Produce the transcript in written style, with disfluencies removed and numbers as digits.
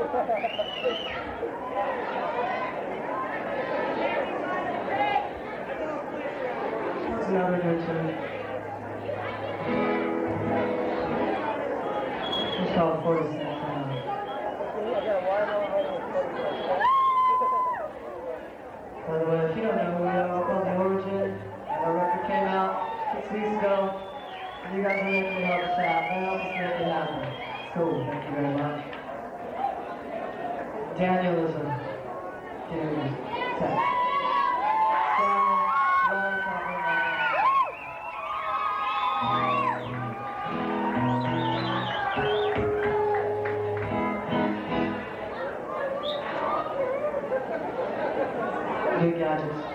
That's another good tune. It's called 46 Sound. By the way, if you don't know who we are, we're called The Origin. Our record came out 6 weeks ago. And you guys really can help us out. That helps us make it happen. It's cool. Thank you very much. Daniel is a dude. Tech. New gadgets.